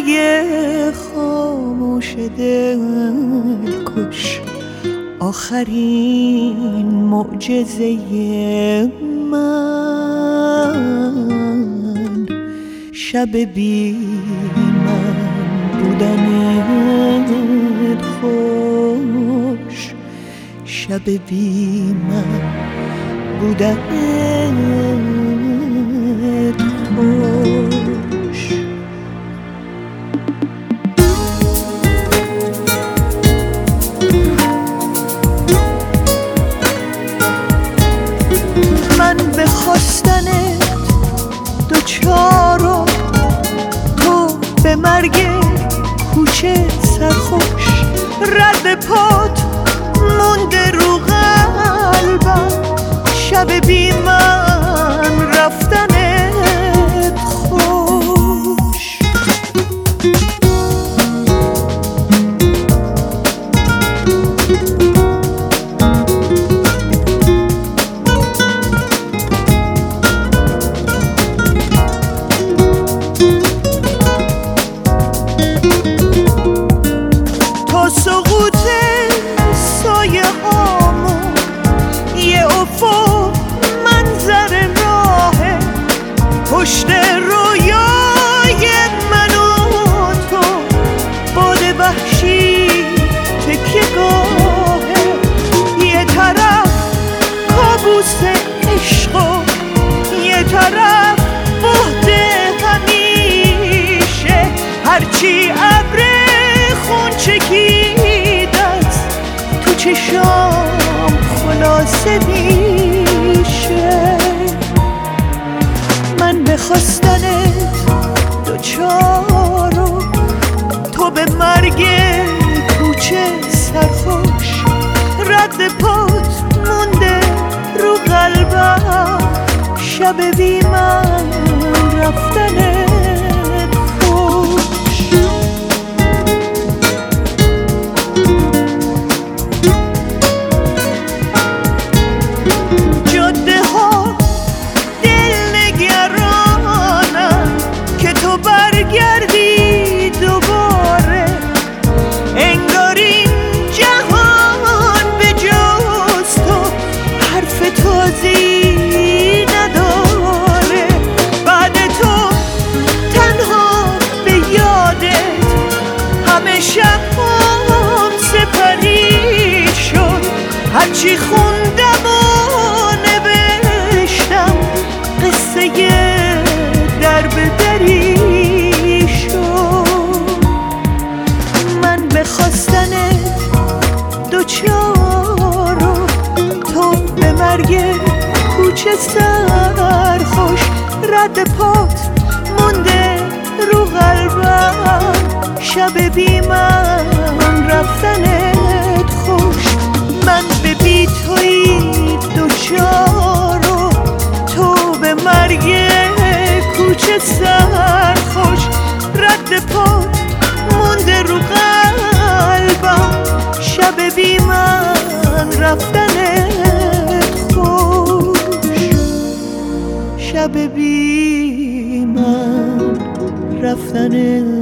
مرگ خاموش دلکش آخرین معجزه من، شب بی من بودنت خوش، شب بی من بودنت خوش. من به خواستنت دوچارم، تو به مرگ کوچه سرخوش، رد پات مونده رو قلبم، شب بی من رفتنت خوش. تا سقوط سایه هامون یه افق منظر راهه، پشت رویای من و تو باد وحشی تکیه گاهه، یه طرف کابوس عشق و یه طرف بهت همیشه، هرچی ابر خون چکیدت تو چشام خلاصه میشه. من به خواستنت دوچارم، تو به مرگ کوچه سرخوش، رد پات مونده رو قلبم، شب بی من رفتنت خوش. جاده ها دلنگرانن که تو برگردی دوباره، انگار این جهان به جز تو حرف تازی نداره، بعد تو تنها به یادت همه شبام سپری شد، هرچی خوندم و نوشتم قصه در به دری شد. من به خواستنت دوچارم، تو به مرگ کوچه سرخوش، رد پات مونده رو قلبم، شب بی من رفتنت خوش. من به بی تویی دوچارم، تو به مرگ کوچه سرخوش، رد پات مونده رو قلبم، شب بی من رفتنت خوش، شب بی من رفتنت